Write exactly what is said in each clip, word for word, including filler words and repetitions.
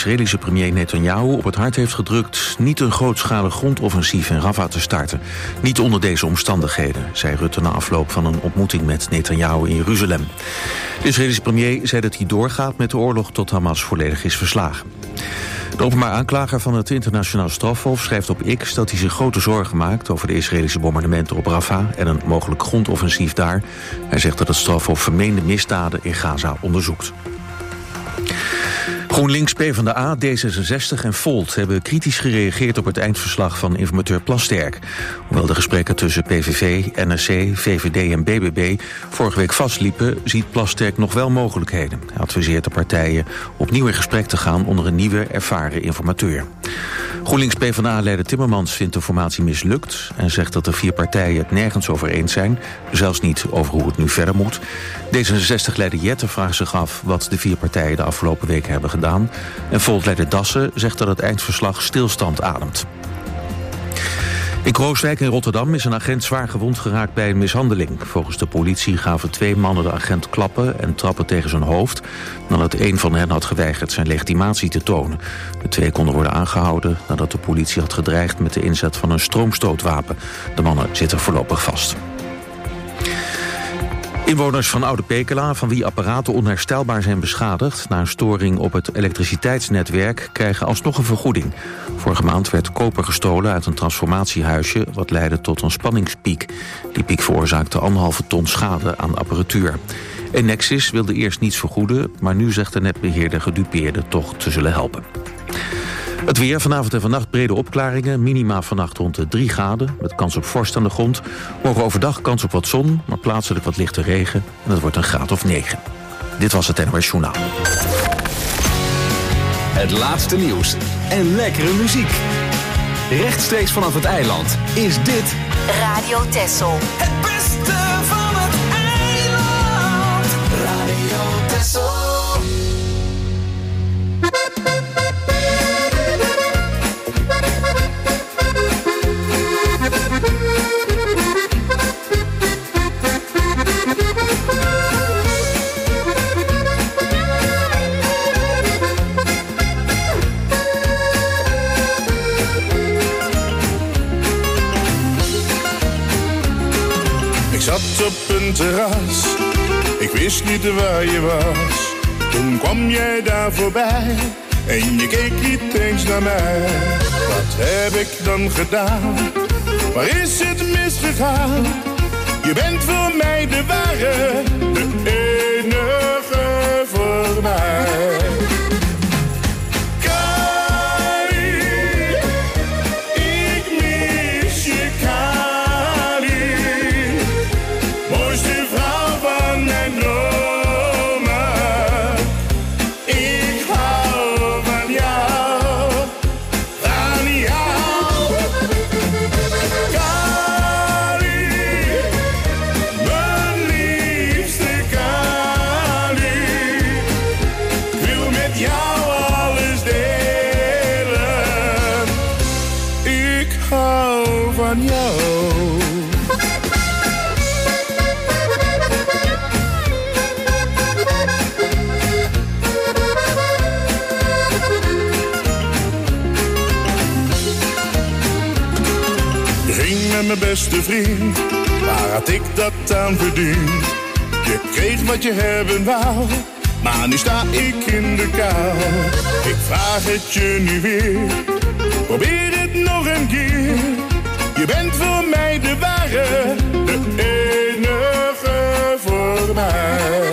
Israëlische premier Netanyahu op het hart heeft gedrukt niet een grootschalig grondoffensief in Rafah te starten. Niet onder deze omstandigheden, zei Rutte na afloop van een ontmoeting met Netanyahu in Jeruzalem. De Israëlische premier zei dat hij doorgaat met de oorlog tot Hamas volledig is verslagen. De openbaar aanklager van het internationaal strafhof schrijft op X dat hij zich grote zorgen maakt over de Israëlische bombardementen op Rafah en een mogelijk grondoffensief daar. Hij zegt dat het strafhof vermeende misdaden in Gaza onderzoekt. GroenLinks, PvdA, D zesenzestig en Volt hebben kritisch gereageerd op het eindverslag van informateur Plasterk. Hoewel de gesprekken tussen P V V, N S C, V V D en B B B vorige week vastliepen, ziet Plasterk nog wel mogelijkheden. Hij adviseert de partijen opnieuw in gesprek te gaan onder een nieuwe, ervaren informateur. GroenLinks PvdA-leider Timmermans vindt de formatie mislukt en zegt dat de vier partijen het nergens over eens zijn, zelfs niet over hoe het nu verder moet. D zesenzestig-leider Jette vraagt zich af wat de vier partijen de afgelopen weken hebben gedaan. En Volt-leider Dassen zegt dat het eindverslag stilstand ademt. In Krooswijk in Rotterdam is een agent zwaar gewond geraakt bij een mishandeling. Volgens de politie gaven twee mannen de agent klappen en trappen tegen zijn hoofd, nadat een van hen had geweigerd zijn legitimatie te tonen. De twee konden worden aangehouden nadat de politie had gedreigd met de inzet van een stroomstootwapen. De mannen zitten voorlopig vast. Inwoners van Oude Pekela, van wie apparaten onherstelbaar zijn beschadigd na een storing op het elektriciteitsnetwerk, krijgen alsnog een vergoeding. Vorige maand werd koper gestolen uit een transformatiehuisje, wat leidde tot een spanningspiek. Die piek veroorzaakte anderhalve ton schade aan apparatuur. Enexis wilde eerst niets vergoeden, maar nu zegt de netbeheerder gedupeerden toch te zullen helpen. Het weer, vanavond en vannacht brede opklaringen. Minima vannacht rond de drie graden, met kans op vorst aan de grond. Morgen overdag kans op wat zon, maar plaatselijk wat lichte regen. En het wordt een graad of negen. Dit was het N O S Journaal. Het laatste nieuws en lekkere muziek. Rechtstreeks vanaf het eiland is dit Radio Texel. Het beste van het eiland. Radio Texel. Zat op een terras, ik wist niet waar je was. Toen kwam jij daar voorbij en je keek niet eens naar mij. Wat heb ik dan gedaan? Waar is het misgegaan? Je bent voor mij de ware, de enige voor mij. Mijn beste vriend, waar had ik dat aan verdiend? Je kreeg wat je hebben wou, maar nu sta ik in de kou. Ik vraag het je nu weer, probeer het nog een keer. Je bent voor mij de ware, de enige voor mij.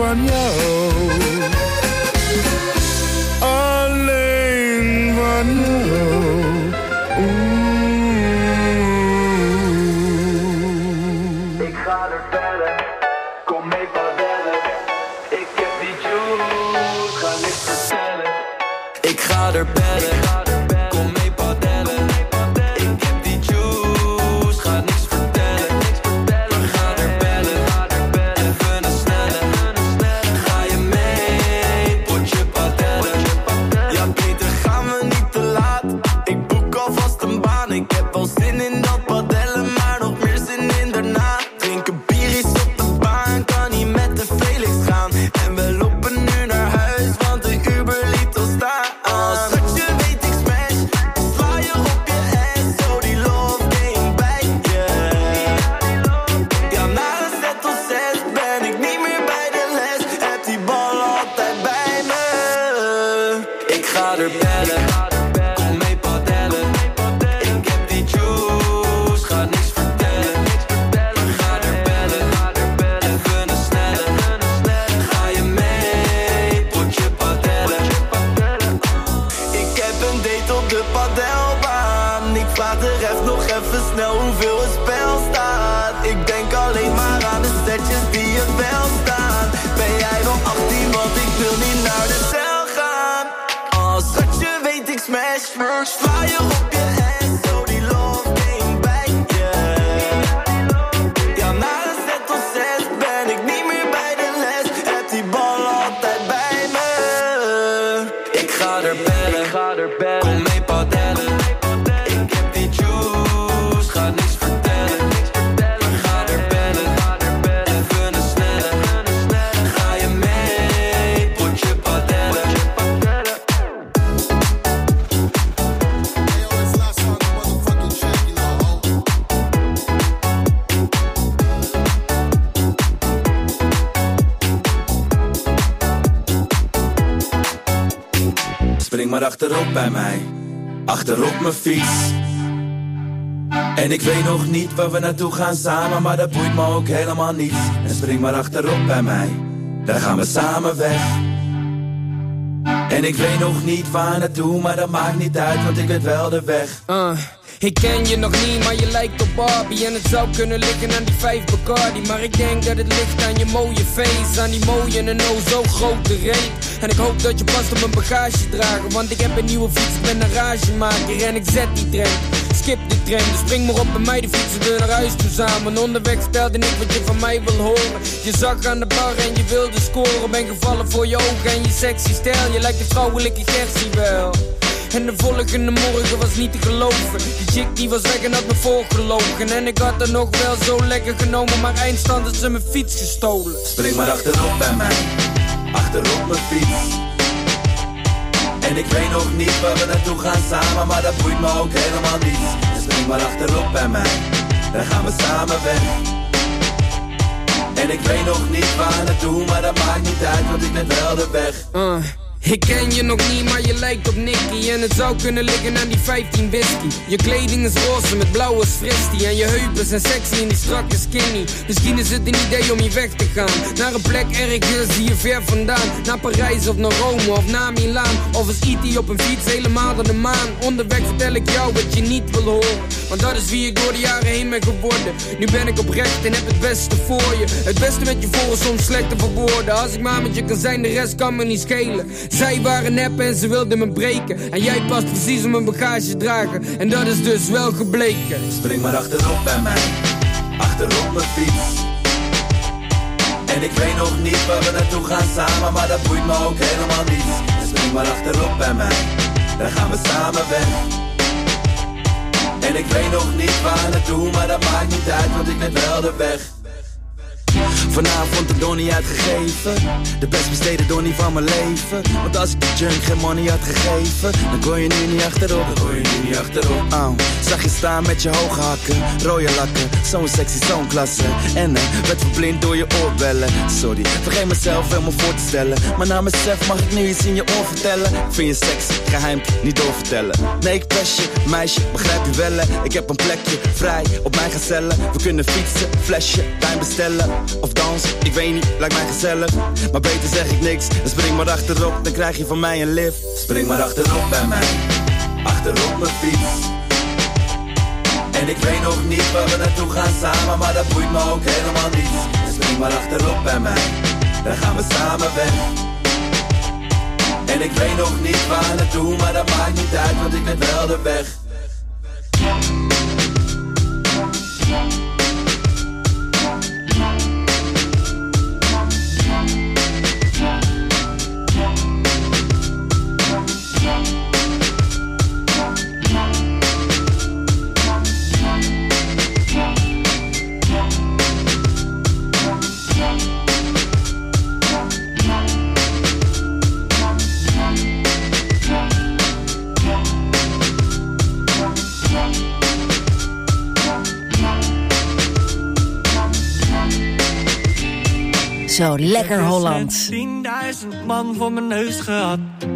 van jou. Alleen van jou. Ik ga er verder, kom mee padellen. Ik heb die juice, ga niks vertellen. Ik ga er bellen, kom mee padellen. Ik heb die juice, ga niks vertellen. We gaan er bellen, even een snelle. Ga je mee, potje padellen. Ja beter gaan we niet te laat. Ik boek alvast een baan. Ik heb wel zin in dat padellen, maar nog meer zin in daarna. Drinken bier is op de baan, kan niet met de Felix gaan. En we lopen nu naar huis, want de Uber liet ons staan. Als schatje weet ik smash, sla je op je ass. Zo die love game bij je. Ja, na een set of zes ben ik niet meer bij de les. Heb die bal altijd bij me. Ik ga er bellen, kom mee padellen. Ik heb die juice, ga niks vertellen. We gaan er bellen, even een snelle. Ga je mee, potje padellen. Ik heb een date op de padelbaan. Ik vraag de ref nog even snel hoeveel het spel staat. Ik denk alleen maar aan de setjes die je wel staan. Ben jij wel achttien, want ik wil niet naar de cel gaan. Als schatje weet ik smash, sla je op je ass. Zo die love game bij je. Ja, na een set of zes ben ik niet meer bij de les. Heb die bal altijd bij me. Ik ga er bellen, kom mee padellen. Ik heb die juice, ga niks vertellen. We gaan er bellen, even een snelle. Ga je mee, potje padellen. Spring maar achterop bij mij, achterop mijn fiets. En ik weet nog niet waar we naartoe gaan samen, maar dat boeit me ook helemaal niet. En spring maar achterop bij mij, dan gaan we samen weg. En ik weet nog niet waar naartoe, maar dat maakt niet uit, want ik weet wel de weg. Uh, ik ken je nog niet, maar je lijkt op Barbie. En het zou kunnen liggen aan die vijf Bacardi. Maar ik denk dat het ligt aan je mooie face, aan die mooie en oh zo grote reet. En ik hoop dat je past op mijn bagage dragen, want ik heb een nieuwe fiets, ik ben een ragemaker. En ik zet die trein, skip die trein. Dus spring maar op bij mij, de fietsen we naar huis toe samen. Onderweg stelde ik wat je van mij wil horen. Je zag aan de bar en je wilde scoren. Ben gevallen voor je ogen en je sexy stijl. Je lijkt de vrouwelijke Gertie wel. En de volgende morgen was niet te geloven. Die chick die was weg en had me voorgelogen. En ik had er nog wel zo lekker genomen, maar eindstand had ze mijn fiets gestolen. Spring maar achterop bij mij, achterop mijn fiets. En ik weet nog niet waar we naartoe gaan samen, maar dat boeit me ook helemaal niet. Dus spring maar achterop bij mij, dan gaan we samen weg. En ik weet nog niet waar naartoe, maar dat maakt niet uit, want ik weet wel de weg. Uh. Ik ken je nog niet, maar je lijkt op Nicky. En het zou kunnen liggen aan die vijftien whisky. Je kleding is roze met blauwe fristie. En je heupen zijn sexy en die strakke skinny. Misschien is het een idee om hier weg te gaan, naar een plek ergens hier ver vandaan. Naar Parijs of naar Rome of naar Milaan. Of als E T op een fiets helemaal naar de maan. Onderweg vertel ik jou wat je niet wil horen, want dat is wie ik door de jaren heen ben geworden. Nu ben ik oprecht en heb het beste voor je. Het beste met je voor is soms slecht te verwoorden. Als ik maar met je kan zijn, de rest kan me niet schelen. Zij waren nep en ze wilden me breken. En jij past precies op mijn bagage dragen. En dat is dus wel gebleken. Spring maar achterop bij mij, achterop mijn fiets. En ik weet nog niet waar we naartoe gaan samen, maar dat boeit me ook helemaal niet. Dus spring maar achterop bij mij, dan gaan we samen weg. En ik weet nog niet waar naartoe, maar dat maakt niet uit, want ik weet wel de weg. Vanavond de donnie uitgegeven, de best besteden donnie van mijn leven. Want als ik de junk geen money had gegeven, dan kon je nu niet achterop. Dan kon je nu niet achterop. Oh, zag je staan met je hoge hakken, rode lakken, zo'n sexy, zo'n klasse. En uh, werd verblind door je oorbellen. Sorry, vergeet mezelf helemaal voor te stellen, maar na mezelf mag ik nu iets in je oor vertellen. Ik vind je sexy, geheimpje, niet doorvertellen. Nee, ik pest je, meisje, begrijp je wel. Ik heb een plekje vrij op mijn gazelle. We kunnen fietsen, flesje, wijn bestellen. of dans, ik weet niet, lijkt mij gezellig. Maar beter zeg ik niks, en spring maar achterop, dan krijg je van mij een lift. Spring maar achterop bij mij, achterop mijn fiets. En ik weet nog niet waar we naartoe gaan samen, maar dat boeit me ook helemaal niet. Dus spring maar achterop bij mij, dan gaan we samen weg. En ik weet nog niet waar naartoe, maar dat maakt niet uit, want ik ben wel de weg. Zo, lekker Holland. tienduizend man voor mijn neus gehad.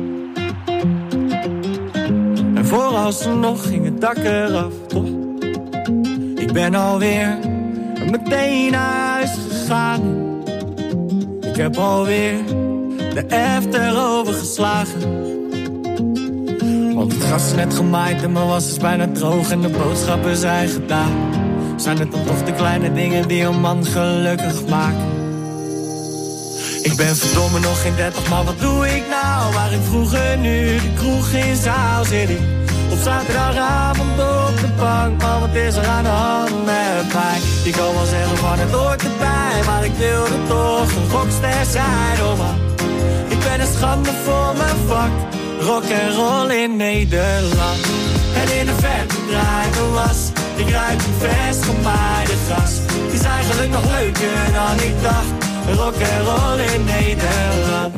En vooralsnog ging het dak eraf, toch? Ik ben alweer meteen naar huis gegaan. Ik heb alweer de after overgeslagen. Want het gras is net gemaaid en mijn was is bijna droog en de boodschappen zijn gedaan. Zijn het dan toch de kleine dingen die een man gelukkig maken? Ik ben verdomme nog geen dertig, maar wat doe ik nou? Waar ik vroeger nu de kroeg in zaal zit ik op zaterdagavond op de bank. Maar wat is er aan de hand met mij? Je kan wel zeggen van het hoort erbij, maar ik wilde toch een rockster zijn, oh man. Ik ben een schande voor mijn vak, rock en roll in Nederland. En in de verte draait een was, ik ruik een vers gemaaide gras. Het is eigenlijk nog leuker dan ik dacht, rock en roll in Nederland.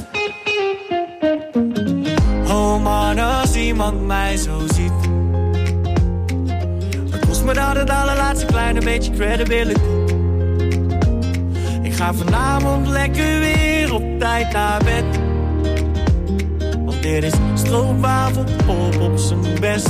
Oh man, als iemand mij zo ziet, wat kost me dat het allerlaatste kleine beetje credibility? Ik ga vanavond lekker weer op tijd naar bed, want dit is stroopwafel pop op zijn best.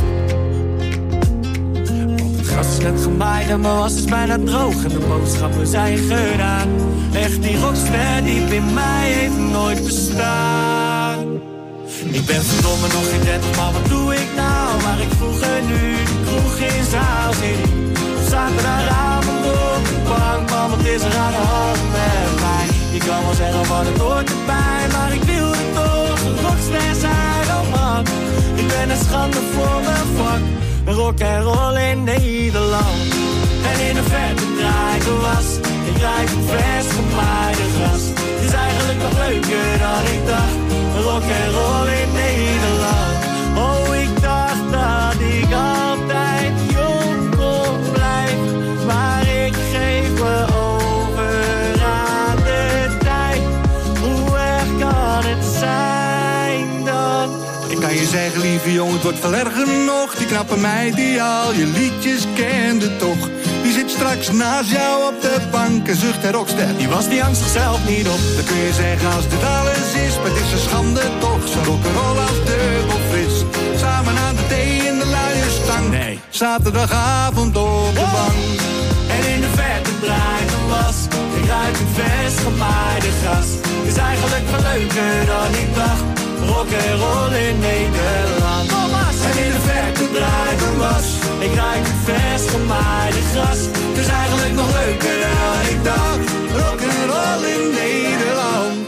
Het gras is net gemaaid en mijn was is bijna droog en de boodschappen zijn gedaan. Echt die rockster diep in mij heeft nooit bestaan. Ik ben verdomme nog geen dertig, maar wat doe ik nou? Waar ik vroeger nu de kroeg in zaal zit op zaterdagavond op de bank. Man, wat is er aan de hand met mij? Je kan wel zeggen van het hoort erbij, maar ik wilde toch een rockster zijn, oh man. Ik ben een schande voor mijn vak, rock en roll in Nederland. En in de verte draait de was, ik ruik een vers gemaaide gras. Het is eigenlijk nog leuker dan ik dacht, rock en roll in Nederland. Oh, ik dacht dat ik altijd jong kon blijven, maar ik geef me over aan de tijd. Hoe erg kan het zijn dan? Ik kan je zeggen, lieve jongen, het wordt veel erger nog. Die knappe meid die al je liedjes kende toch, die zit straks naast jou op de bank en zucht haar rockster. Die was die angst zichzelf niet op. Dan kun je zeggen als dit alles is, maar het is een schande toch. Zo rock'n'roll als dubbel fris, samen aan de thee in de luie stang. Nee. Zaterdagavond op de bank. En in de verte draait een was, ik ruik een vers gemaaide gras. Het is eigenlijk veel leuker dan ik dacht, rock en roll in Nederland. En in de verte draait een was, ik ruik een vers gemaaide gras. Het is eigenlijk nog leuker dan ik dacht, rock en roll in Nederland.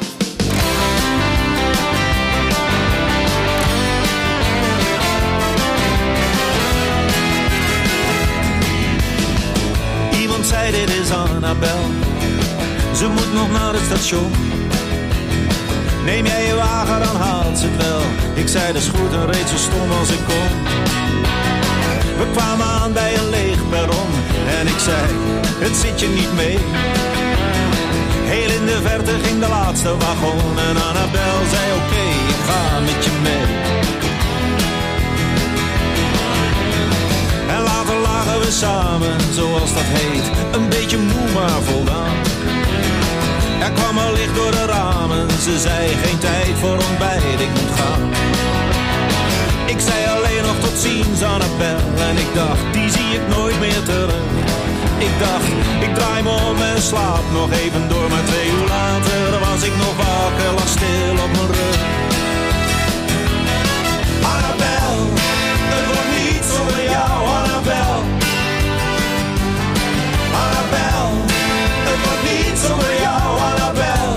Iemand zei dit is Annabel, ze moet nog naar het station. Neem jij je wagen, dan haalt ze het wel. Ik zei dat is goed en reed zo stom als ik kon. We kwamen aan bij een leeg perron en ik zei, het zit je niet mee. Heel in de verte ging de laatste wagon en Annabel zei oké, okay, ik ga met je mee. En later lagen we samen, zoals dat heet, een beetje moe maar voldaan. Er kwam al licht door de ramen, ze zei geen tijd voor ontbijt, ik moet gaan. Ik zei alleen nog tot ziens Annabel en ik dacht, die zie ik nooit meer terug. Ik dacht, ik draai draai me om en slaap nog even door. Maar twee uur later was ik nog wakker, lag stil op mijn rug. Annabel, het wordt niet zonder jou, Annabel. Annabel, het wordt niet zonder jou, Annabel.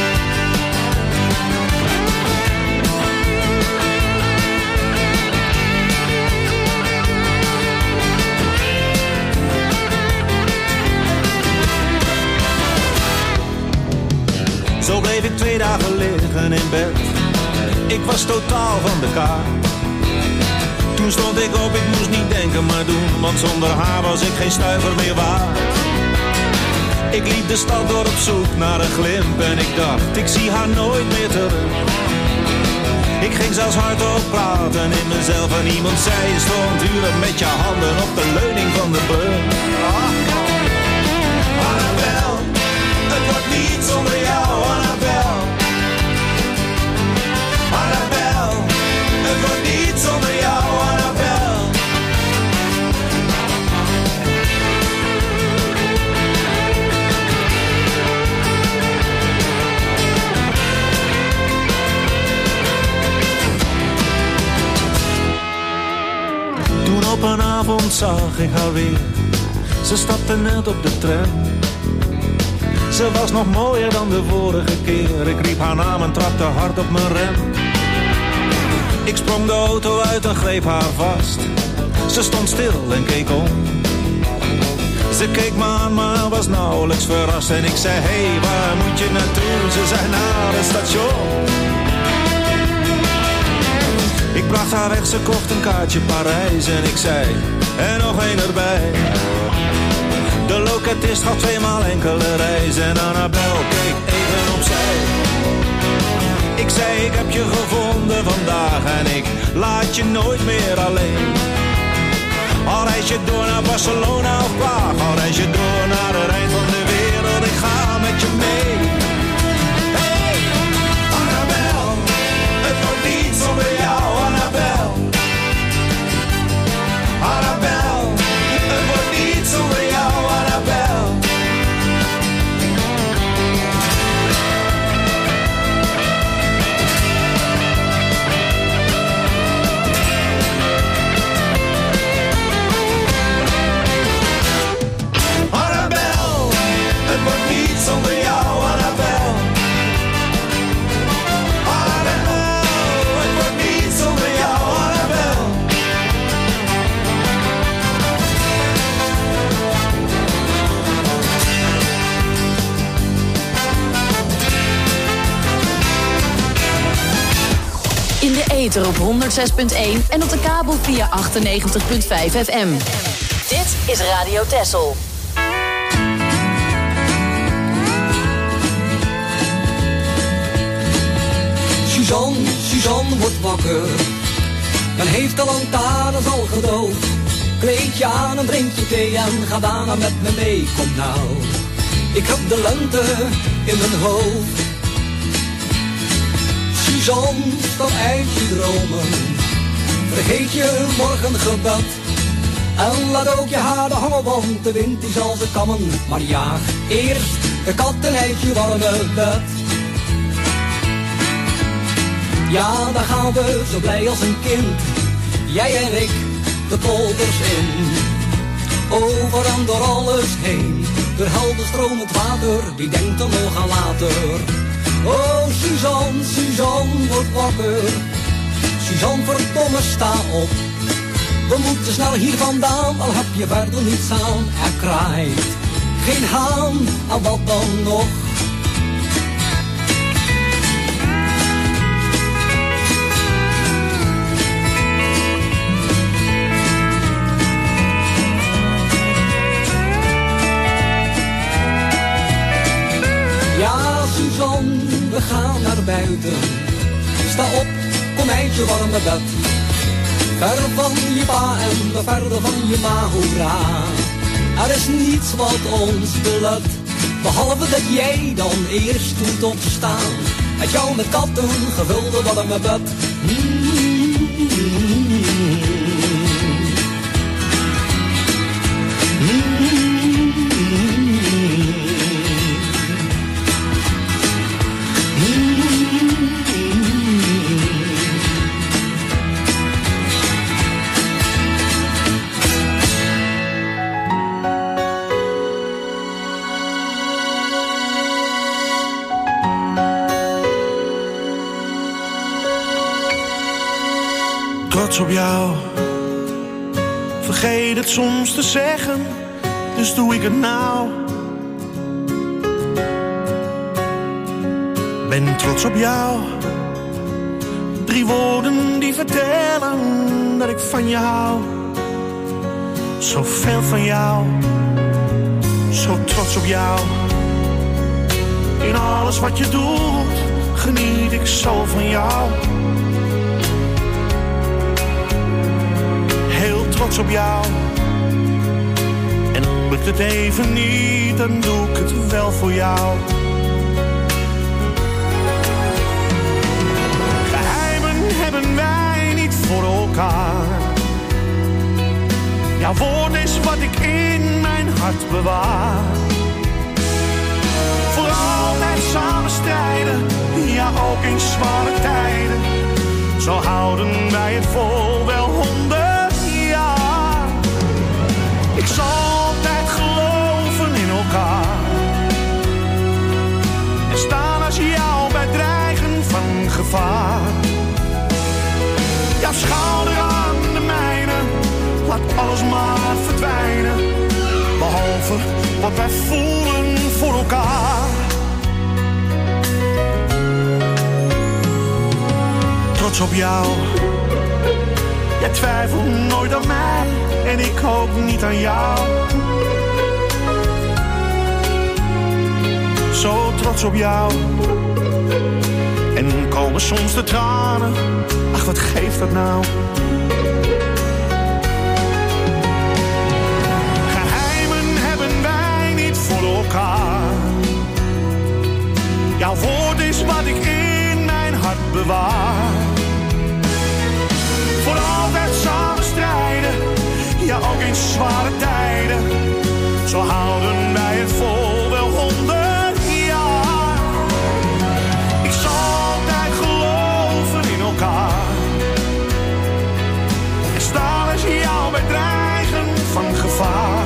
Zo bleef ik twee dagen liggen in bed. Ik was totaal van de kaart. Toen stond ik op, ik moest niet denken maar doen, want zonder haar was ik geen stuiver meer waard. Ik liep de stad door op zoek naar een glimp en ik dacht, ik zie haar nooit meer terug. Ik ging zelfs hardop praten in mezelf en iemand zei, je stond uren met je handen op de leuning van de brug. Ah. Annabel, het wordt niet zonder jou, Annabel. Annabel, het wordt niet zonder jou, Annabel. Toen op een avond zag ik haar weer. Ze stapte net op de tram. Ze was nog mooier dan de vorige keer. Ik riep haar naam en trapte hard op mijn rem. Ik sprong de auto uit en greep haar vast. Ze stond stil en keek om. Ze keek me aan, maar was nauwelijks verrast. En ik zei, hey, waar moet je naartoe? Ze zei, naar het station. Ik bracht haar weg, ze kocht een kaartje Parijs. En ik zei, en nog één erbij. De loketist gaf tweemaal enkele reizen. En Annabel keek even opzij. Ik zei, ik heb je gevonden vandaag. En ik laat je nooit meer alleen. Al reis je door naar Barcelona of Praag. Al reis je door naar het eind van de wereld. Ik ga met je mee. Hey, Annabel, het wordt niet zonder jou, Annabel. Annabel, het wordt niet zonder jou, Annabel. Zonder jou, Annabel. Annabel, het wordt niet zonder jou, Annabel. In de ether op honderd zes punt één en op de kabel via achtennegentig punt vijf F M. Dit is Radio Texel. Suzanne, Suzanne wordt wakker. Men heeft de lantaarns al gedoofd. Kleed je aan en drink je thee en ga daarna met me mee. Kom nou, ik heb de lente in mijn hoofd. Suzanne, stap uit je dromen. Vergeet je morgengebed. En laat ook je haren hangen, want de wind die zal ze kammen. Maar jaag eerst de katten uit je warme bed. Ja, daar gaan we zo blij als een kind. Jij en ik, de polders in. Over en door alles heen. Door helder stromend water, wie denkt er nog aan later? Oh, Suzanne, Suzanne, word wakker. Suzanne, verdomme, sta op. We moeten snel hier vandaan, al heb je verder niets aan. Er kraait geen haan, en wat dan nog? Ja, Suzanne, we gaan naar buiten. Sta op, kom uit je warme bed. Ver van je pa en de verder van je ma, hoera. Er is niets wat ons belet, behalve dat jij dan eerst moet opstaan. Met jou met katten gevulde warme bed. trots op jou. Vergeet het soms te zeggen, dus doe ik het nou. Ben trots op jou. Drie woorden die vertellen dat ik van je hou. Zoveel van jou. Zo trots op jou. In alles wat je doet, geniet ik zo van jou. Heel trots op jou. En lukt het even niet, dan doe ik het wel voor jou. Geheimen hebben wij niet voor elkaar. Jouw woord is wat ik in mijn hart bewaar. Voor altijd samen strijden, ja ook in zware tijden. Zo houden wij het vol wel honderd jaar. Ik zal altijd geloven in elkaar. En staan als jou bij dreigen van gevaar. Jouw schouder aan de mijne, laat alles maar verdwijnen. Behalve wat wij voelen voor elkaar. Trots op jou. Jij twijfelt nooit aan mij en ik ook niet aan jou. Zo trots op jou. En komen soms de tranen. Ach, wat geeft dat nou? Jouw woord is wat ik in mijn hart bewaar. Voor altijd samen strijden, ja ook in zware tijden. Zo houden wij het vol wel honderd jaar. Ik zal altijd geloven in elkaar. En staan als jou bij dreigen van gevaar.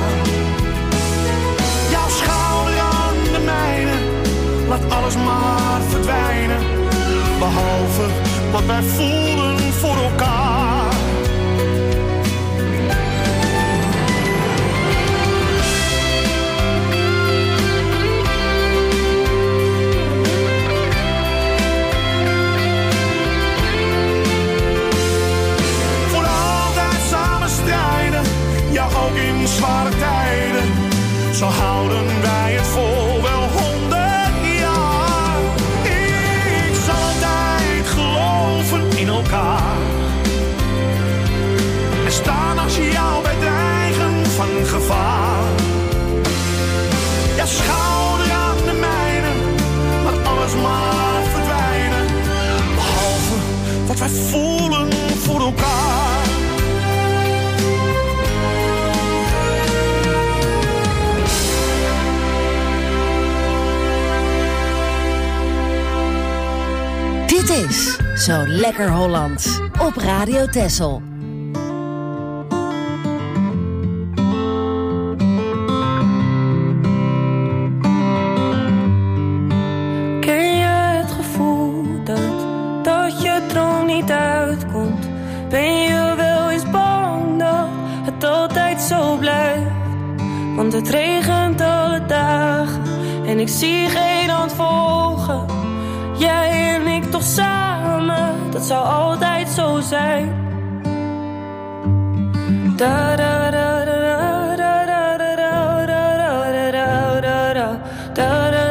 Jouw schouder aan de mijne, laat alles maar verdwijnen. Behalve wat wij voelen voor elkaar. Voor altijd samen strijden, ja ook in zware tijden. Zo houden wij het vol wel honderd jaar. Ik zal altijd geloven in elkaar. En staan als jou bij dreigen van gevaar. Ja, schouder aan de mijne, laat alles maar verdwijnen. Behalve wat wij voelen voor elkaar. Dit is Zo Lekker Hollands op Radio Texel. Ken je het gevoel dat, dat je droom niet uitkomt? Ben je wel eens bang dat het altijd zo blijft? Want het regent alle dagen en ik zie geen hand volgen. Jij en ik toch samen, dat zou altijd zo zijn. Da da da da da da da da da da da da da da.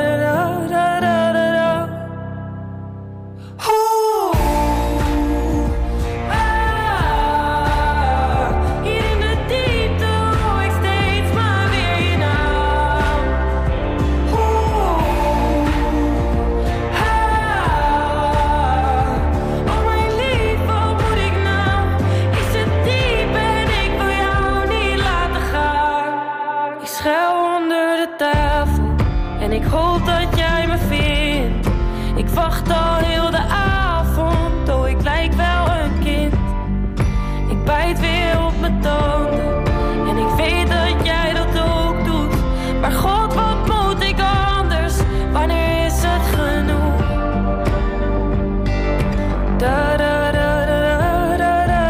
Ik hoop dat jij me vindt. Ik wacht al heel de avond. Oh, ik lijk wel een kind. Ik bijt weer op mijn tanden. En ik weet dat jij dat ook doet. Maar God, wat moet ik anders? Wanneer is het genoeg? Da da da da da da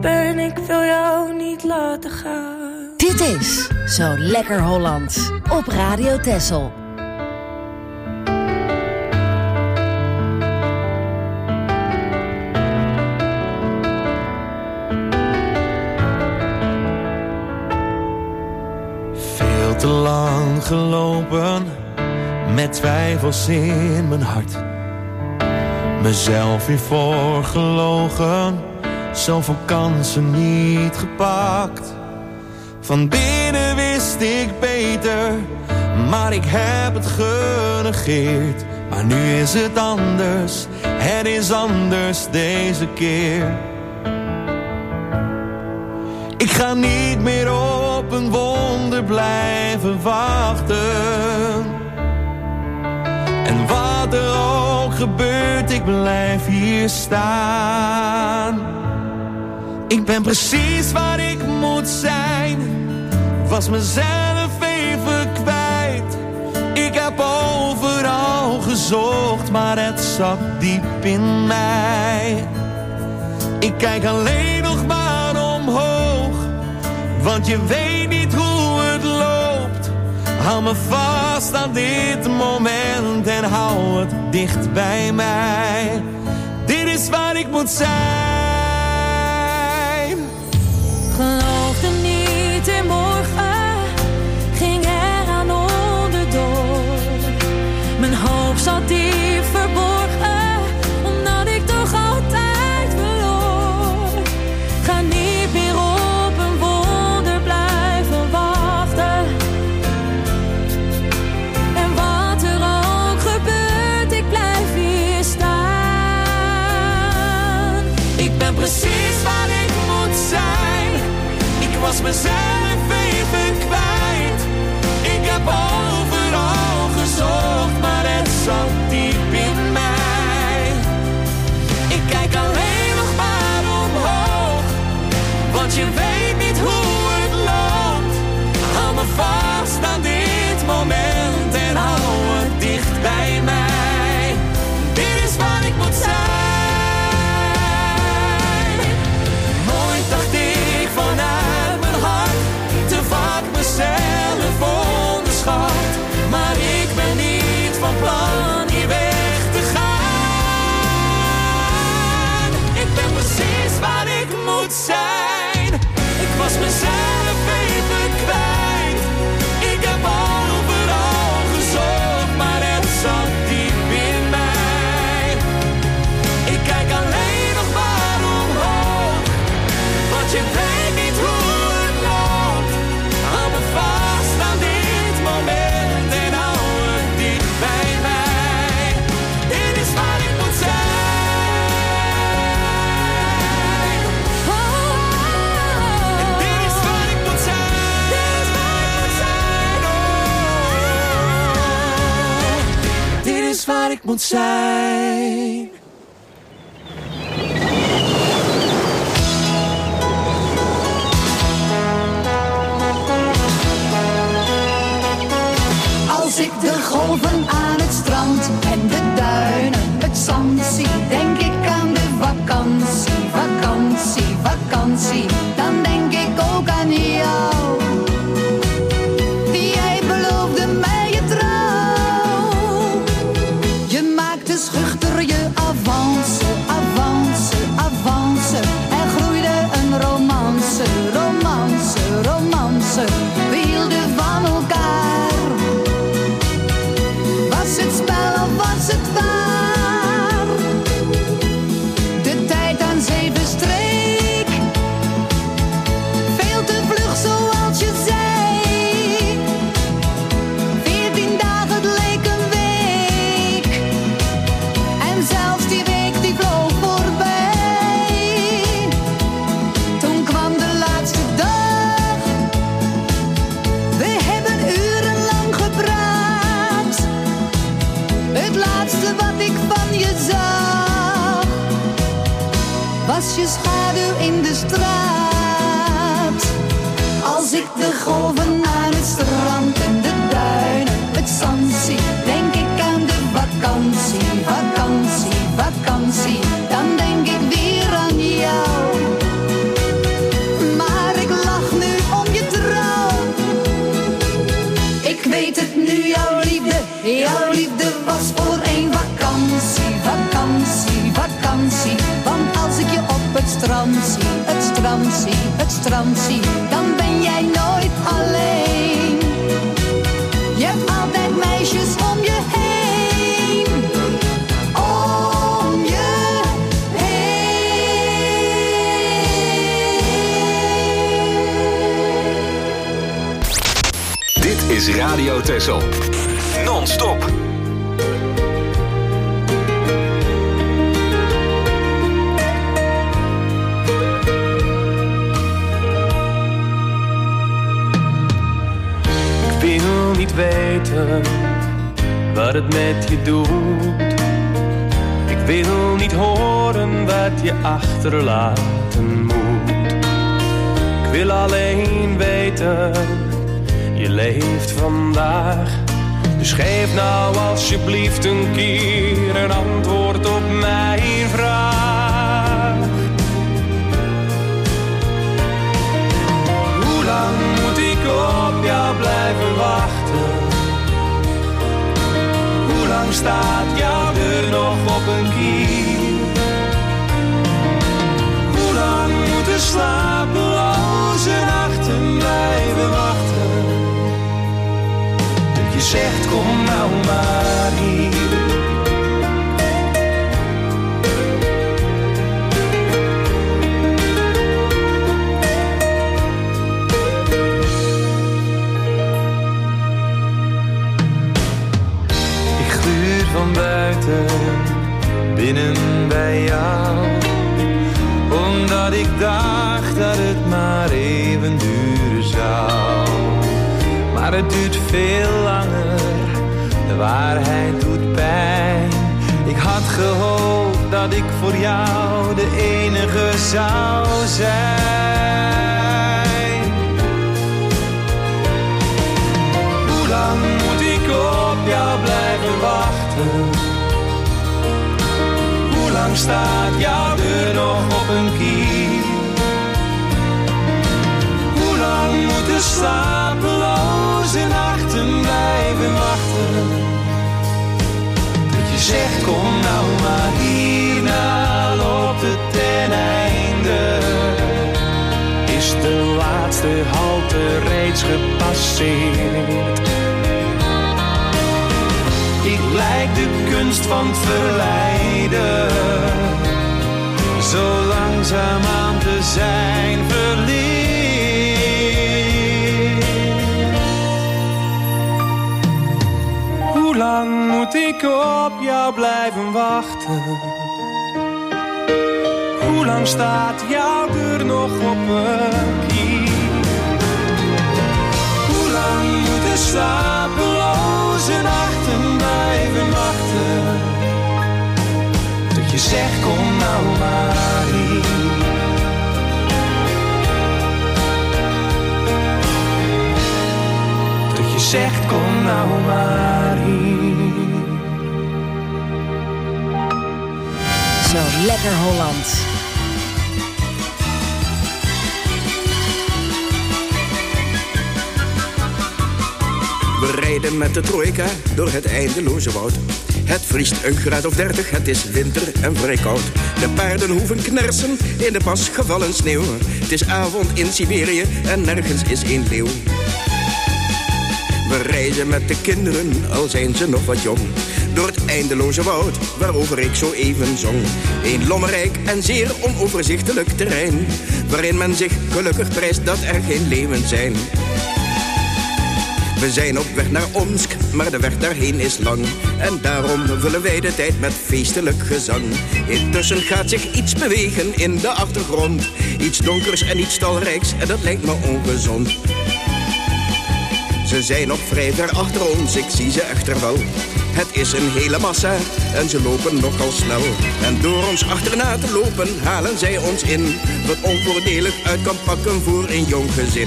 ben, ik wil jou niet laten gaan. Dit is Zo Lekker Hollands op Radio Texel. Veel te lang gelopen, met twijfels in mijn hart. Mezelf weer voorgelogen, zoveel kansen niet gepakt. Van binnen wist ik beter, maar ik heb het genegeerd. Maar nu is het anders, het is anders deze keer. Ik ga niet meer op een wonder blijven wachten. En wat er ook gebeurt, ik blijf hier staan. Ik ben precies waar ik moet zijn, was mezelf even kwijt. Ik heb overal gezocht, maar het zat diep in mij. Ik kijk alleen nog maar omhoog, want je weet niet hoe het loopt. Hou me vast aan dit moment en hou het dicht bij mij. Dit is waar ik moet zijn. Geloofde niet in morgen, ging eraan onderdoor. Mijn hoop zat diep verborgen, omdat ik toch altijd verloor. Ga niet meer op een wonder blijven wachten. En wat er ook gebeurt, ik blijf hier staan. Ik ben precies waar ik moet zijn. Ik was mezelf even kwijt. Ik heb overal gezocht, maar het zat diep in mij. Ik kijk alleen nog maar omhoog, want je weet niet hoe het loopt. Hou me vast aan dit moment en hou het dicht bij mij. Dit is waar ik moet zijn. Nooit dacht ik vanuit mijn hart, te vaak mezelf onderschat. Maar ik ben niet van plan hier weg te gaan. Ik ben precies waar ik moet zijn. Ik was mezelf even kwijt. Ik heb overal gezocht, maar het zat diep in mij. Ik kijk alleen nog maar omhoog, want je weet niet hoe het loopt. Hou me vast aan dit moment en hou het dicht bij mij. Dit is waar ik moet zijn. En dit is waar ik moet zijn. Dit is waar ik moet zijn. Als ik de golven aan het strand en de duinen, het zand zie, denk ik aan de vakantie, vakantie, vakantie. Dan denk ik ook aan jou. Jij beloofde mij je trouw. Je maakte schuchter je avance, avance, avance. Er groeide een romance, romance, romance. We hielden van elkaar. Was het spel of was het waar? De tijd aan zee bestreek. Veel te vlug zoals je zei. Veertien dagen, het leek een week. En zelfs die week die vloog voorbij. Toen kwam de laatste dag. We hebben urenlang gepraat. Het laatste wat ik van je zag, was je schaduw in de straat. Als ik de golven aan het strand en de duinen, het zand zie, denk ik aan de vakantie, vakantie, vakantie. Dan denk ik weer aan jou. vakantie het strand zie, dan ben jij nooit alleen. Je hebt altijd meisjes om je heen. Om je heen. Dit is Radio Texel. Non-stop. Ik wil niet weten wat het met je doet. Ik wil niet horen wat je achterlaten moet. Ik wil alleen weten, je leeft vandaag. Dus geef nou alsjeblieft een keer een antwoord op mijn vraag. Hoe lang moet ik op jou blijven wachten? Hoe lang staat jouw deur nog op een kier? Hoe lang moeten slapeloze nachten blijven wachten? Dat je zegt kom nou maar hier. Van buiten, binnen bij jou. Omdat ik dacht dat het maar even duren zou. Maar het duurt veel langer, de waarheid doet pijn. Ik had gehoopt dat ik voor jou de enige zou zijn. Hoe lang moet ik op jou blijven wachten? Hoe lang staat jouw deur nog op een kier? Hoe lang moeten slapeloze nachten blijven wachten? Dat je zegt kom nou maar hierna loopt het ten einde. Is de laatste halte reeds gepasseerd? Ik lijk de kunst van het verleiden, zo langzaam aan te zijn verleerd. Hoe lang moet ik op jou blijven wachten? Hoe lang staat jouw deur nog op een kier? Hoe lang moeten slapeloze nachten blijven wachten? Dat je zegt kom nou maar hier. Dat je zegt kom nou maar hier. Zo lekker Holland. We rijden met de trojka door het eindeloze woud. Het vriest een graad of dertig, het is winter en vrij koud. De paarden hoeven knersen in de pas gevallen sneeuw. Het is avond in Siberië en nergens is één leeuw. We reizen met de kinderen, al zijn ze nog wat jong. Door het eindeloze woud, waarover ik zo even zong. Een lommerrijk en zeer onoverzichtelijk terrein, waarin men zich gelukkig prijst dat er geen leeuwen zijn. We zijn op weg naar Omsk, maar de weg daarheen is lang. En daarom vullen wij de tijd met feestelijk gezang. Intussen gaat zich iets bewegen in de achtergrond. Iets donkers en iets talrijks, en dat lijkt me ongezond. Ze zijn nog vrij ver achter ons, ik zie ze echter wel. Het is een hele massa en ze lopen nogal snel. En door ons achterna te lopen halen zij ons in, wat onvoordelig uit kan pakken voor een jong gezin.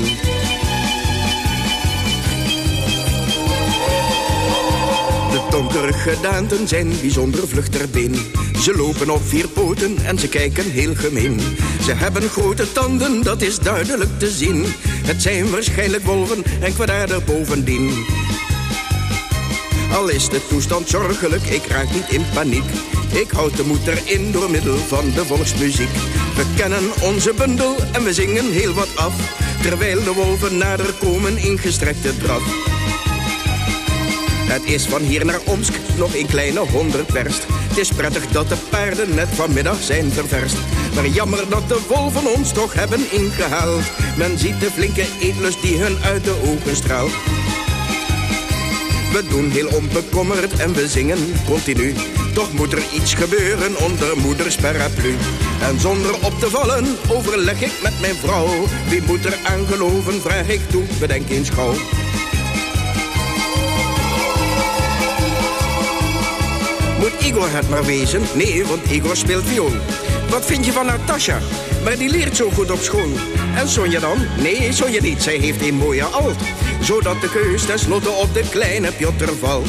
De donkere gedaanten zijn bijzonder vlug ter been. Ze lopen op vier poten en ze kijken heel gemeen. Ze hebben grote tanden, dat is duidelijk te zien. Het zijn waarschijnlijk wolven en kwaadaardig bovendien. Al is de toestand zorgelijk, ik raak niet in paniek. Ik houd de moed erin door middel van de volksmuziek. We kennen onze bundel en we zingen heel wat af, terwijl de wolven nader komen in gestrekte draf. Het is van hier naar Omsk nog een kleine honderd werst. Het is prettig dat de paarden net vanmiddag zijn ververst. Maar jammer dat de wolven ons toch hebben ingehaald. Men ziet de flinke eetlust die hun uit de ogen straalt. We doen heel onbekommerd en we zingen continu. Toch moet er iets gebeuren onder moeders paraplu. En zonder op te vallen overleg ik met mijn vrouw. Wie moet er aan geloven, vraag ik toe, bedenk eens gauw. Moet Igor het maar wezen? Nee, want Igor speelt viool. Wat vind je van Natasha? Maar die leert zo goed op school. En Sonja dan? Nee, Sonja niet. Zij heeft een mooie alt. Zodat de keus tenslotte op de kleine Piotr valt.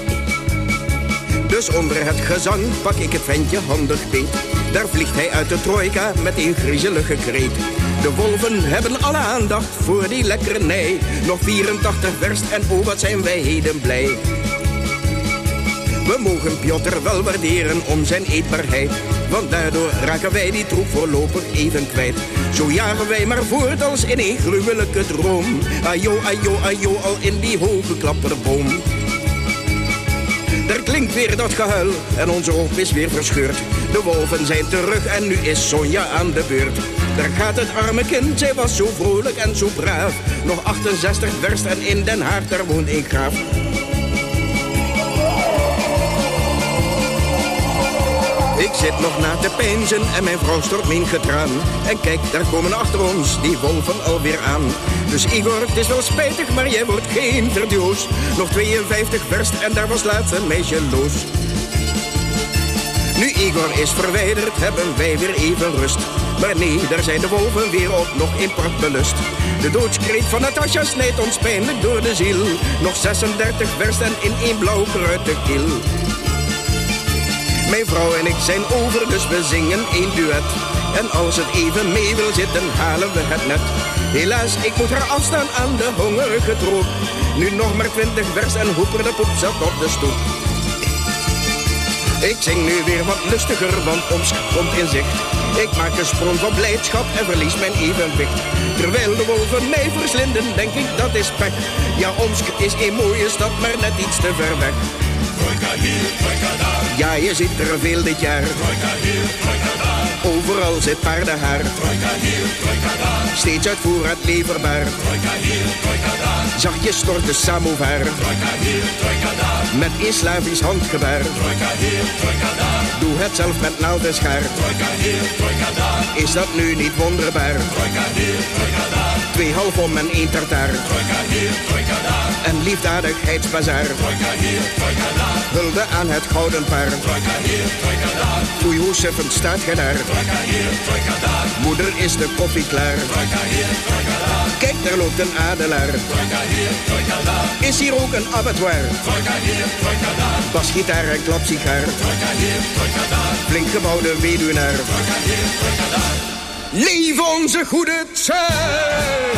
Dus onder het gezang pak ik het ventje handig beet. Daar vliegt hij uit de trojka met een griezelige kreet. De wolven hebben alle aandacht voor die lekkernij. Nog vierentachtig verst en oh wat zijn wij heden blij. We mogen Piotr wel waarderen om zijn eetbaarheid, want daardoor raken wij die troep voorlopig even kwijt. Zo jagen wij maar voort als in een gruwelijke droom. Ajo, ajo, ajo, al in die hoge klapperboom. Er klinkt weer dat gehuil en onze hoop is weer verscheurd. De wolven zijn terug en nu is Sonja aan de beurt. Daar gaat het arme kind, zij was zo vrolijk en zo braaf. Nog achtenzestig verst en in Den Haag, daar woont een graaf. Ik zit nog na te peinzen en mijn vrouw stort mijn getraan. En kijk, daar komen achter ons die wolven alweer aan. Dus Igor, het is wel spijtig, maar jij wordt geen verdioos. Nog tweeënvijftig verst en daar was laatst een meisje los. Nu Igor is verwijderd, hebben wij weer even rust. Maar nee, daar zijn de wolven weer op nog in prachtbelust. De doodskreet van Natasja snijdt ons pijnlijk door de ziel. Nog zesendertig verst en in één blauw geruite keel. Mijn vrouw en ik zijn over, dus we zingen één duet. En als het even mee wil zitten, halen we het net. Helaas, ik moet haar afstaan aan de hongerige troep. Nu nog maar twintig vers en Hoeper de poep zat op de stoep. Ik zing nu weer wat lustiger, want Omsk komt in zicht. Ik maak een sprong van blijdschap en verlies mijn evenwicht. Terwijl de wolven mij verslinden, denk ik dat is pech. Ja, Omsk is een mooie stad, maar net iets te ver weg. Trojka hier, trojka daar. Ja, je ziet er veel dit jaar. Trojka hier, trojka daar. Overal zit paardenhaar. Trojka hier, trojka daar. Steeds uit voorraad leverbaar. Trojka hier, trojka daar. Zachtjes stort de samovar. Trojka hier, trojka daar. Met een Slavisch handgebaar. Trojka hier, trojka daar. Doe het zelf met naald en schaar. Trojka hier, trojka daar. Is dat nu niet wonderbaar? Trojka hier, trojka daar. Twee halfom en één tartaar. Trojka hier, trojka daar. En liefdadigheidsbazaar. Trojka hier, trojka daar. Hulde aan het gouden paar. Trojka hier, trojka daar. Oei, hoe suffend staat gij daar? Trojka hier, trojka daar. Moeder, is de koffie klaar? Trojka hier, trojka daar. Kijk, daar loopt een adelaar. Trojka hier, trojka daar. Is hier ook een abattoir? Trojka hier, trojka daar. Basgitaar en klapsigaar. Trojka hier, trojka daar. Flink gebouwde weduwnaar. Trojka hier, trojka daar. Leef onze goede tijd!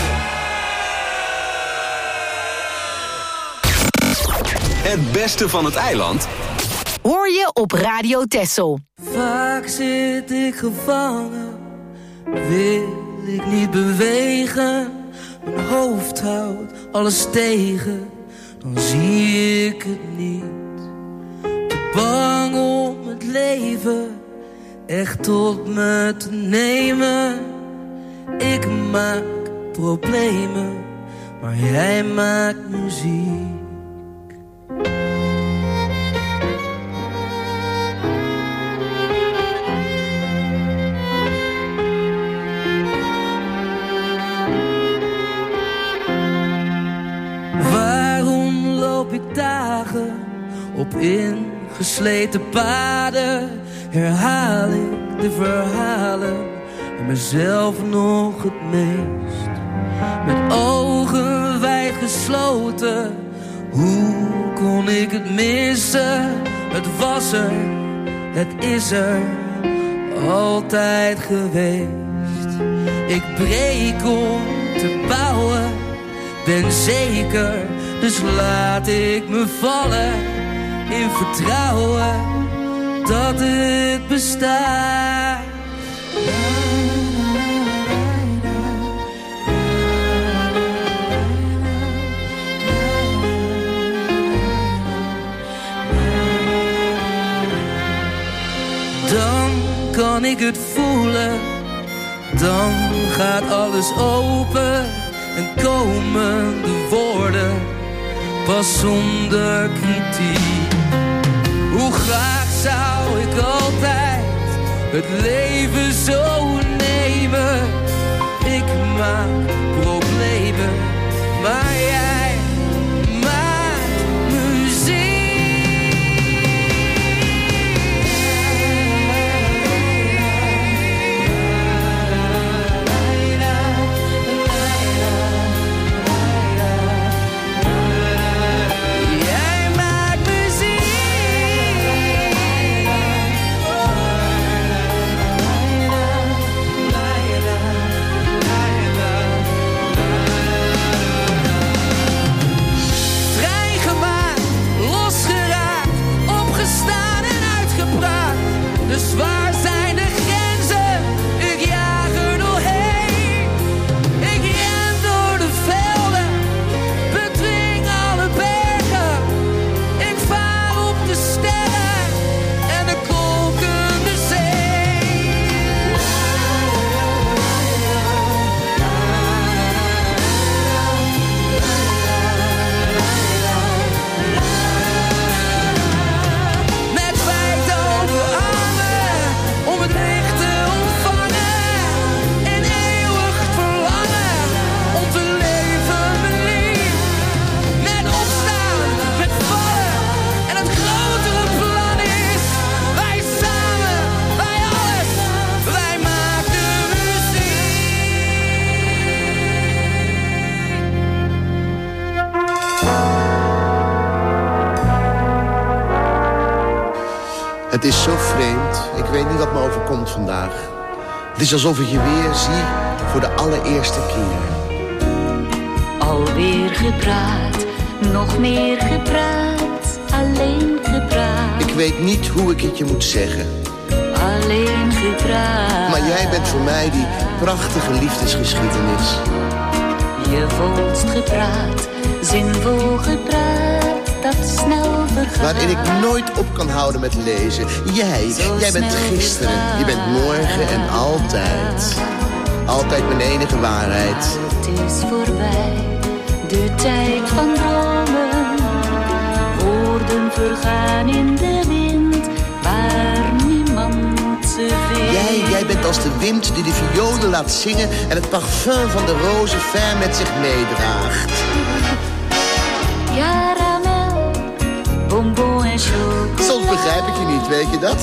Het beste van het eiland hoor je op Radio Texel. Vaak zit ik gevangen, wil ik niet bewegen. Mijn hoofd houdt alles tegen, dan zie ik het niet. Te bang om het leven echt tot me te nemen. Ik maak problemen, maar jij maakt muziek. Waarom loop ik dagen op ingesleten paden? Herhaal ik de verhalen en mezelf nog het meest. Met ogen wijd gesloten, hoe kon ik het missen? Het was er, het is er, altijd geweest. Ik breek om te bouwen, ben zeker Dus laat ik me vallen in vertrouwen dat het bestaat. Dan kan ik het voelen, dan gaat alles open en komen de woorden pas zonder kritiek. Hoe graag zou ik altijd het leven zo nemen. Ik maak problemen, maar jij maakt muziek. Dus waar zijn de grenzen? Ik jaag er doorheen. Ik ren door de velden, bedwing alle bergen. Ik vaar op de sterren en de kokende zee. Met wijd open armen om het licht te ontvangen en eeuwig verlangen om te leven mijn lief. Met opstaan, met vallen en het grotere plan is wij samen, wij alles, wij maken muziek. Het is zo vreemd. Ik weet niet wat me overkomt vandaag. Het is alsof ik je weer zie voor de allereerste keer. Alweer gepraat, nog meer gepraat, alleen gepraat. Ik weet niet hoe ik het je moet zeggen. Alleen gepraat. Maar jij bent voor mij die prachtige liefdesgeschiedenis. Je volst gepraat, zinvol gepraat, dat snel vergaat. Waarin ik nooit op kan houden met lezen. Jij, Zo jij bent snel gisteren, vergaat. je bent morgen en altijd. Altijd mijn enige waarheid. Het is voorbij, de tijd van dromen. Woorden vergaan in de wind, waar niemand ze vindt. Jij, jij bent als de wind die de violen laat zingen en het parfum van de rozen ver met zich meedraagt. Caramel, bonbon en chocola. Soms begrijp ik je niet, weet je dat?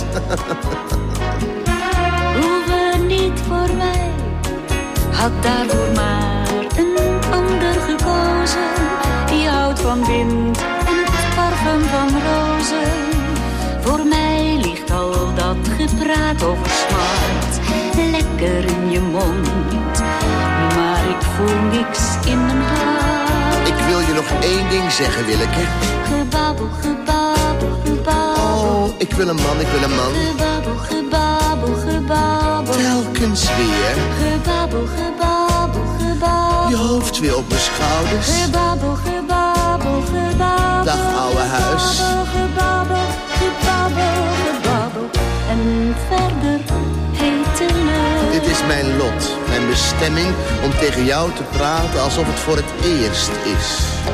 Hoeven niet voor mij, had daarvoor maar een ander gekozen. Die houdt van wind en het parfum van rozen. Voor mij ligt al dat gepraat over smart lekker in je mond. Maar ik voel niks in mijn hart. Ik wil je nog één ding zeggen, Willeke. Gebabbel, gebabbel, gebabbel. Oh, ik wil een man, ik wil een man. Gebabbel, gebabbel, gebabbel. Telkens weer. Gebabbel, gebabbel, gebabbel. Je hoofd weer op mijn schouders. Gebabbel, gebabbel, gebabbel. Dag, ouwe huis. Gebabbel, gebabbel, gebabbel. En verder hete lucht. Dit is mijn lot, mijn bestemming om tegen jou te praten alsof het voor het eerst is.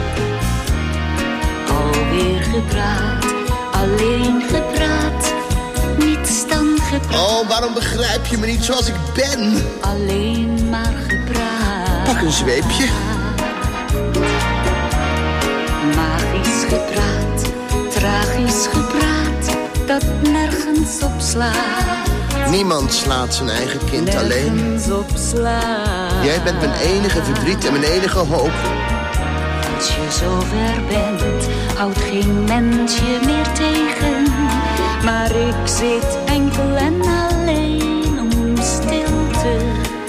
Alweer gepraat, alleen gepraat, niets dan gepraat. Oh, waarom begrijp je me niet zoals ik ben? Alleen maar gepraat. Pak een zweepje. Magisch gepraat, tragisch gepraat, dat nergens op slaat. Niemand slaat zijn eigen kind alleen. Nergens op slaat. Jij bent mijn enige verdriet en mijn enige hoop. Als je zover bent, houdt geen mens je meer tegen. Maar ik zit enkel en alleen om stil te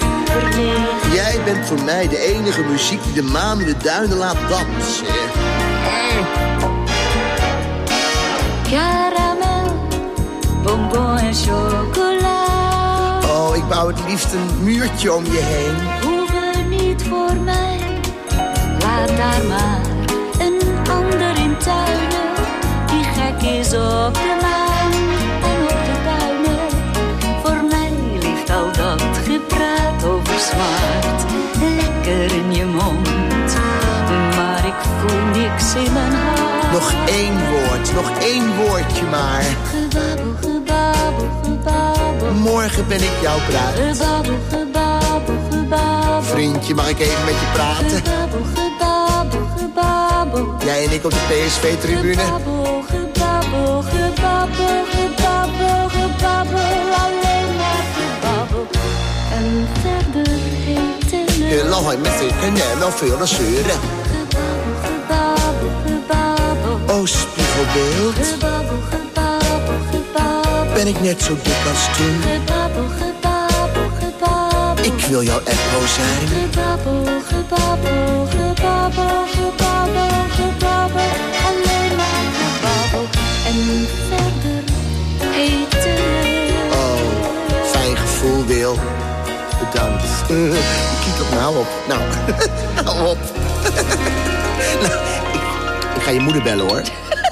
verlegen. Jij bent voor mij de enige muziek die de maan in de duinen laat dansen. Caramel, bonbon en chocola. Oh, ik wou het liefst een muurtje om je heen. Hoeven niet voor mij, laat daar maar een ander in tuinen. Die gek is op de maan en op de duinen. Voor mij ligt al dat gepraat over smart lekker in je mond. Maar ik voel niks in mijn hart. Nog één woord, nog één woordje maar. Gebabbel, gebabbel, gebabbel. Morgen ben ik jouw bruid. Gebabbel, gebabbel, gebabbel. Vriendje, mag ik even met je praten? Gebabbel, gebabbel, gebabbel. Jij en ik op de P S V-tribune. Gebabbel, gebabbel, gebabbel, gebabbel, gebabbel. Alleen maar gebabbel. En verder eten. Je lacht met zeker net wel veel te zeuren. Gebabbel, gebabbel, gebabbel. Oh, spiegelbeeld. Gebabbel, gebabbel, gebabbel. Ben ik net zo dik als toen? Gebabbel, gebabbel, gebabbel. Ik wil jouw echo zijn. Gebabbel, gebabbel, gebabbel, gebabbel, gebabbel. Alleen maar gebabbel. En verder eten. Oh, fijn gevoel, Wil. Bedankt. Uh, Kiek op, nou op. Nou, hou op. Nou, ik, ik ga je moeder bellen, hoor.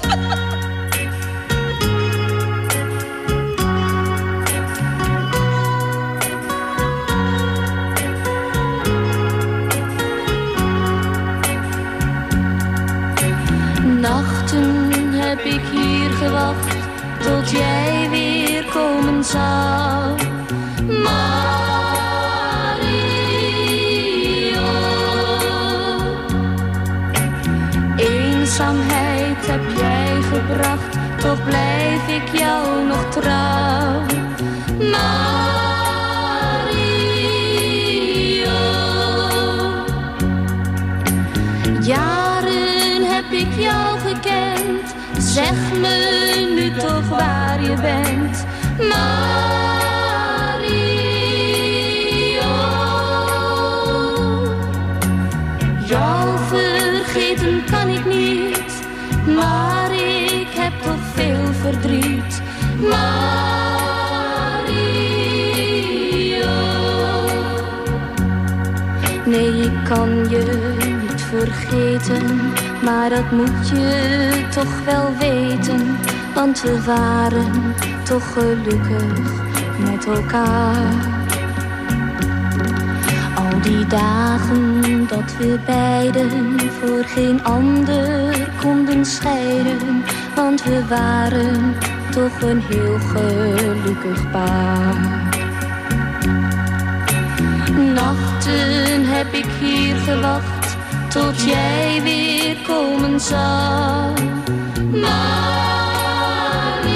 Nachten heb ik hier gewacht tot jij weer komen zou. Mario, eenzaamheid heb jij gebracht, toch blijf ik jou nog trouw. Mario, jaren heb ik jou gekend, zeg me nu toch waar je bent. Mario, jou vergeten kan ik niet, maar ik heb toch veel verdriet. Mario, nee, ik kan je niet vergeten, maar dat moet je toch wel weten, want we waren toch gelukkig met elkaar. Al die dagen dat we beiden voor geen ander konden scheiden, want we waren toch een heel gelukkig paar. Nachten heb ik hier gewacht tot jij weer komen zou. Mario,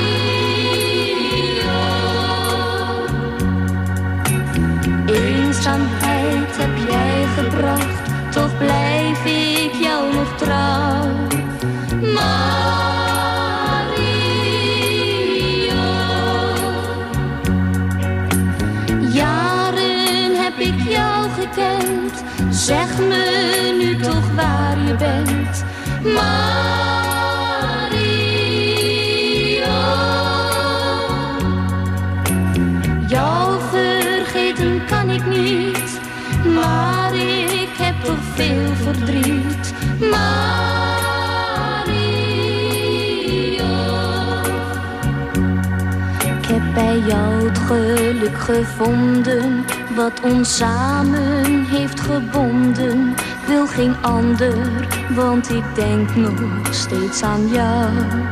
eenzaamheid heb jij gebracht, toch blijf ik jou nog trouw. Mario, jaren heb ik jou gekend, zeg me nu toch waar je bent. Mario, jou vergeten kan ik niet, maar ik heb toch veel verdriet. Mario, ik heb bij jou het geluk gevonden, wat ons samen heeft gebonden. Ik wil geen ander, want ik denk nog steeds aan jou.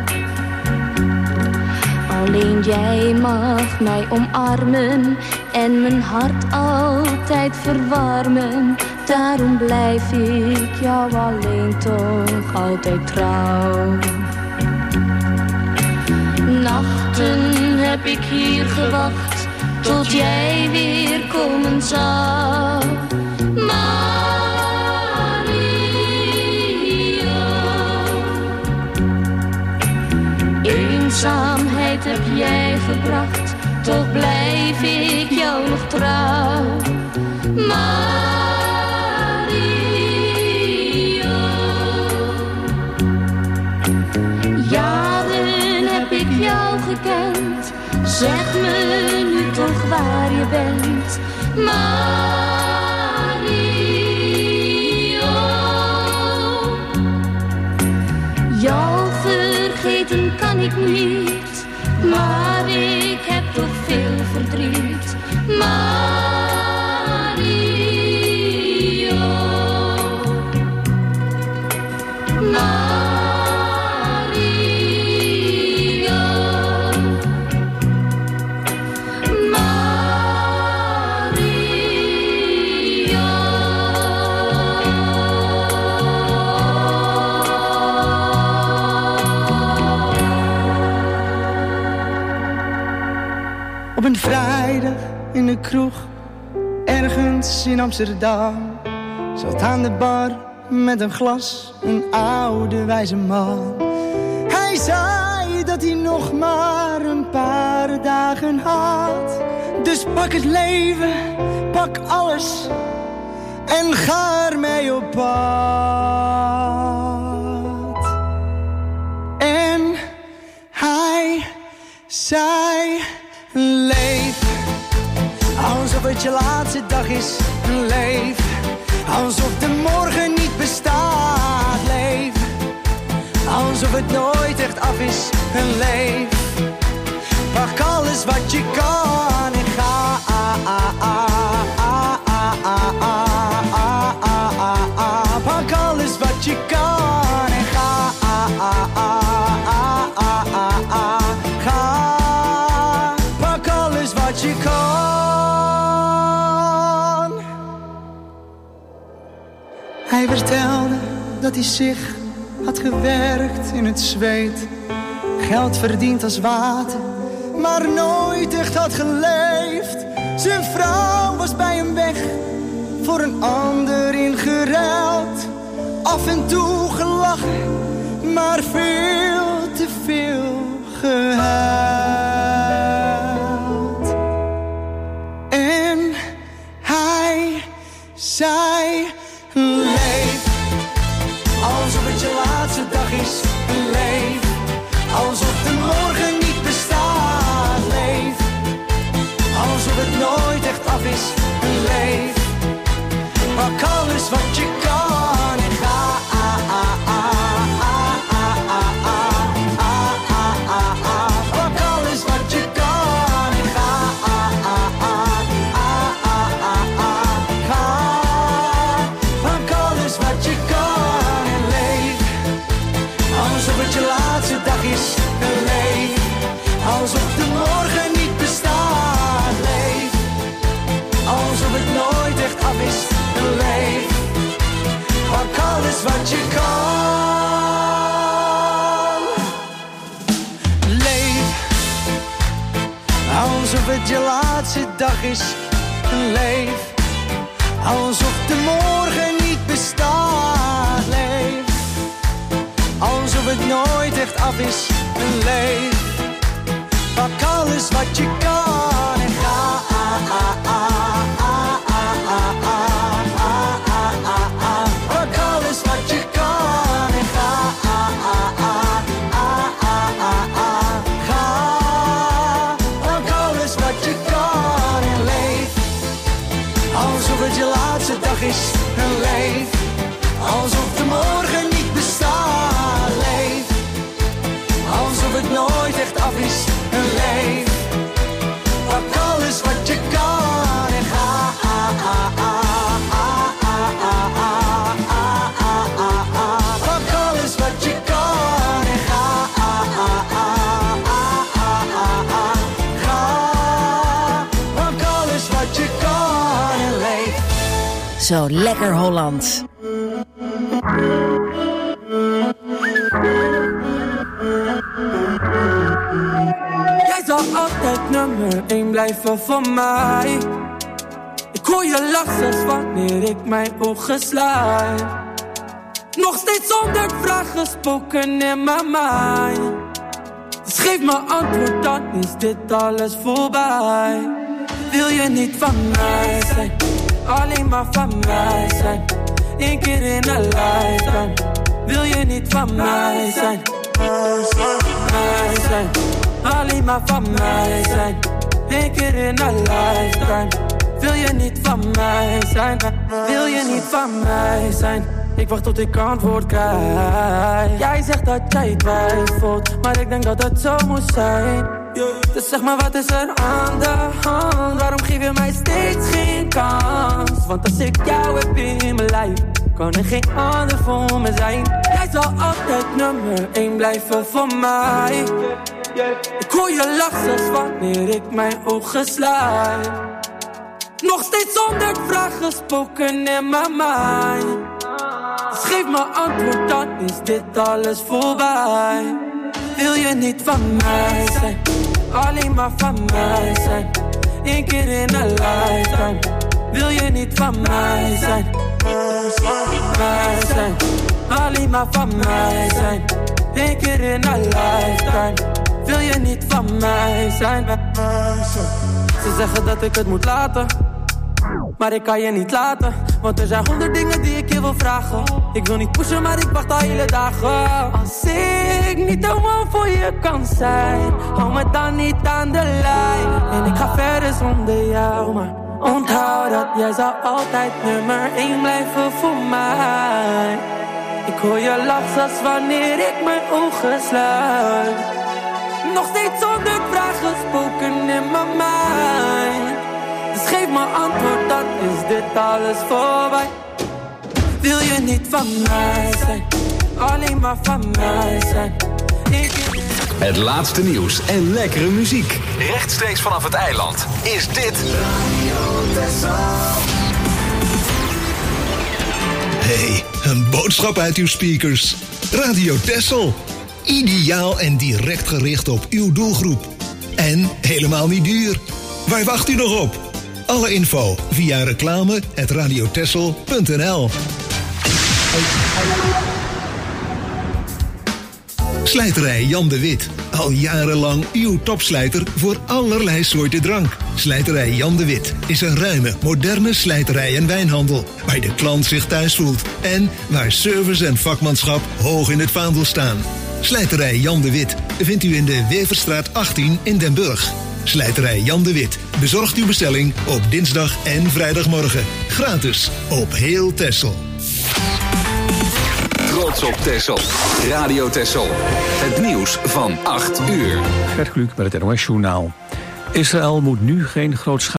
Alleen jij mag mij omarmen en mijn hart altijd verwarmen. Daarom blijf ik jou alleen toch altijd trouw. Nachten heb ik hier gewacht tot jij weer komen zou. Mario, eenzaamheid heb jij gebracht, toch blijf ik jou nog trouw. Mario, bent. Mario. Jou vergeten kan ik niet, maar ik heb toch veel verdriet. Mario. Mario. Op een vrijdag in de kroeg, ergens in Amsterdam, zat aan de bar met een glas een oude wijze man. Hij zei dat hij nog maar een paar dagen had. Dus pak het leven, pak alles en ga ermee op pad. En hij zei: leef alsof het je laatste dag is. Leef alsof de morgen niet bestaat. Leef alsof het nooit echt af is. Leef, pak alles wat je kan en ga. Pak alles wat je kan en ga. Ga, pak alles wat je kan. Hij vertelde dat hij zich had gewerkt in het zweet, geld verdiend als water, maar nooit echt had geleefd. Zijn vrouw was bij hem weg, voor een ander ingeruild. Af en toe gelachen, maar veel te veel gehuild. En hij zei: leef alsof het je laatste dag is. Leef alsof de morgen niet bestaat. Leef alsof het nooit echt af is. Leef, pak alles wat je kan en ga. Pak alles wat je kan en ga. Ga, pak alles wat je kan en leef alsof het je laatste dag is. Leef alsof de morgen niet bestaat. Leef alsof het nooit echt af is. Leef, pak alles wat je kan. Leef alsof het je laatste dag is. Leef alsof de morgen niet bestaat. Leef alsof het nooit echt af is. Leef, pak alles wat je kan en ga. Pak alles wat je kan en ga. Ga, pak alles wat je kan en leef alsof het je laatste dag is. Leef alsof de morgen niet bestaat. Leef alsof het nooit echt af is. Leef, pak alles wat je kan en ga. Pak alles wat je kan en ga. Ga, pak alles wat je kan en leef. Zo lekker Hollands. Jij zal altijd nummer één blijven voor mij. Ik hoor je lach zelfs wanneer ik mijn ogen sluit. Nog steeds zonder vragen spoken in mijn mind. Dus geef me antwoord, dan is dit alles voorbij. Wil je niet van mij zijn, alleen maar van mij zijn. Eén keer in een lifetime. Wil je niet van mij zijn, mij zijn, alleen maar van mij zijn. één keer in een lifetime. Wil je niet van mij zijn? Wil je niet van mij zijn? Ik wacht tot ik antwoord krijg. Jij zegt dat jij twijfelt, maar ik denk dat het zo moet zijn. Dus zeg maar, wat is er aan de hand? Waarom geef je mij steeds geen kans? Want als ik jou heb in mijn lijf, kan er geen ander voor me zijn. Jij zal altijd nummer één blijven voor mij. Ik hoor je lach zelfs wanneer ik mijn ogen sluit. Nog steeds honderd vragen spoken in mijn mind. Dus geef me antwoord, dan is dit alles voorbij. Wil je niet van mij zijn? Alleen maar van mij zijn. Eén keer in een lifetime. Wil je niet van mij zijn? Mij zijn. Alleen maar van mij zijn. Eén keer in een lifetime. Wil je niet van mij zijn? Ze zeggen dat ik het moet laten, maar ik kan je niet laten. Want er zijn honderd dingen die ik je wil vragen. Ik wil niet pushen, maar ik wacht al hele dagen. Als ik niet de one voor je kan zijn, hou me dan niet aan de lijn. En ik ga verder zonder jou, maar onthoud dat jij zal altijd nummer één blijven voor mij. Ik hoor je lach zelfs wanneer ik mijn ogen sluit. Nog steeds honderd vragen spoken in mijn mind. Dus geef me antwoord, dan is dit alles voorbij. Wil je niet van mij zijn? Alleen maar van mij zijn. Ik... Het laatste nieuws en lekkere muziek. Rechtstreeks vanaf het eiland is dit Radio Texel. Hey, een boodschap uit uw speakers. Radio Texel. Ideaal en direct gericht op uw doelgroep. En helemaal niet duur. Waar wacht u nog op? Alle info via reclame at radiotessel punt n l. Slijterij Jan de Wit. Al jarenlang uw topslijter voor allerlei soorten drank. Slijterij Jan de Wit is een ruime, moderne slijterij en wijnhandel, waar de klant zich thuis voelt en waar service en vakmanschap hoog in het vaandel staan. Slijterij Jan de Wit vindt u in de Weverstraat achttien in Den Burg. Slijterij Jan de Wit bezorgt uw bestelling op dinsdag en vrijdagmorgen. Gratis op heel Texel. Trots op Texel. Radio Texel. Het nieuws van acht uur. Gert Kluk met het N O S Journaal. Israël moet nu geen groot